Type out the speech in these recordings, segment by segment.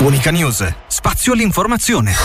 Unica News, spazio all'informazione.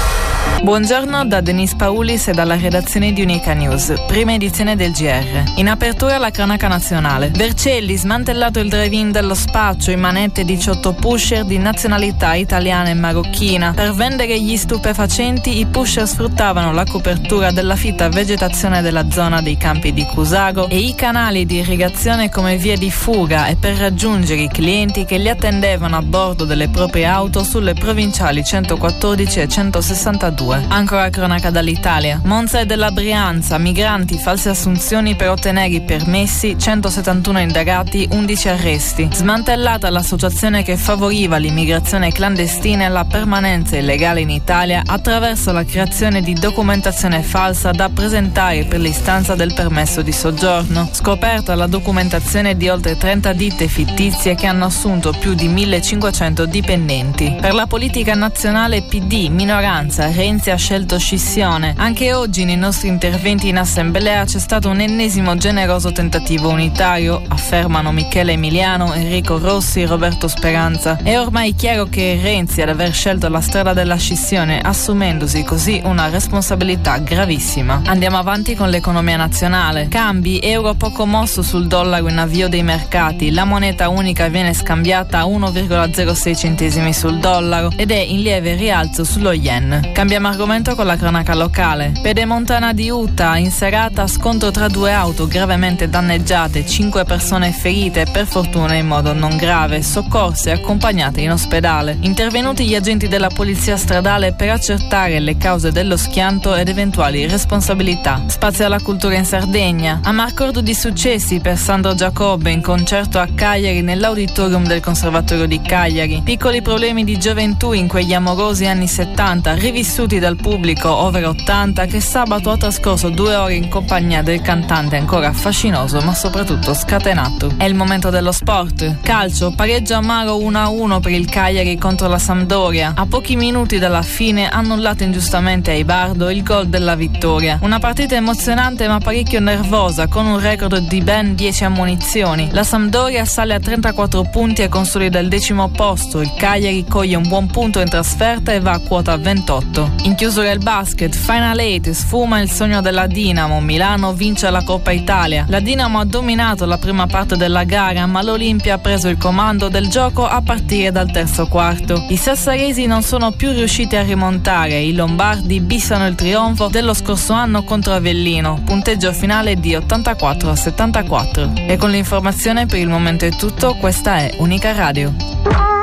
Buongiorno da Denise Paulis e dalla redazione di Unica News, prima edizione del GR. In apertura la cronaca nazionale. Vercelli, smantellato il drive-in dello spaccio, in manette 18 pusher di nazionalità italiana e marocchina. Per vendere gli stupefacenti i pusher sfruttavano la copertura della fitta vegetazione della zona dei campi di Cusago e i canali di irrigazione come vie di fuga e per raggiungere i clienti che li attendevano a bordo delle proprie auto sulle provinciali 114 e 162. Ancora cronaca dall'Italia. Monza e della Brianza, migranti, false assunzioni per ottenere i permessi, 171 indagati, 11 arresti. Smantellata l'associazione che favoriva l'immigrazione clandestina e la permanenza illegale in Italia attraverso la creazione di documentazione falsa da presentare per l'istanza del permesso di soggiorno. Scoperta la documentazione di oltre 30 ditte fittizie che hanno assunto più di 1500 dipendenti. Per la politica nazionale PD, minoranza, Renzi ha scelto scissione. Anche oggi nei nostri interventi in assemblea c'è stato un ennesimo generoso tentativo unitario, affermano Michele Emiliano, Enrico Rossi, Roberto Speranza. È ormai chiaro che Renzi ad aver scelto la strada della scissione, assumendosi così una responsabilità gravissima. Andiamo avanti con l'economia nazionale. Cambi, euro poco mosso sul dollaro in avvio dei mercati. La moneta unica viene scambiata a 1,06 centesimi sul dollaro ed è in lieve rialzo sullo yen. Cambiamo argomento con la cronaca locale. Pedemontana di Utah, in serata scontro tra due auto gravemente danneggiate, 5 persone ferite, per fortuna in modo non grave, soccorse e accompagnate in ospedale. Intervenuti gli agenti della polizia stradale per accertare le cause dello schianto ed eventuali responsabilità. Spazio alla cultura in Sardegna. A marcordo di successi per Sandro Giacobbe in concerto a Cagliari nell'auditorium del Conservatorio di Cagliari. Piccoli problemi di gioventù in quegli amorosi anni 70, rivissuti dal pubblico over 80 che sabato ha trascorso 2 ore in compagnia del cantante ancora fascinoso ma soprattutto scatenato. È il momento dello sport. Calcio, pareggio amaro 1-1 per il Cagliari contro la Sampdoria. A pochi minuti dalla fine annullato ingiustamente ai Bardo il gol della vittoria. Una partita emozionante ma parecchio nervosa con un record di ben 10 ammonizioni. La Sampdoria sale a 34 punti e consolida il 10° posto. Il Cagliari coglie un buon punto in trasferta e va a quota 28. In chiusura il basket, Final 8, sfuma il sogno della Dinamo, Milano vince la Coppa Italia. La Dinamo ha dominato la prima parte della gara, ma l'Olimpia ha preso il comando del gioco a partire dal terzo quarto. I sassaresi non sono più riusciti a rimontare, i lombardi bissano il trionfo dello scorso anno contro Avellino, punteggio finale di 84-74. E con l'informazione per il momento è tutto, questa è Unica Radio.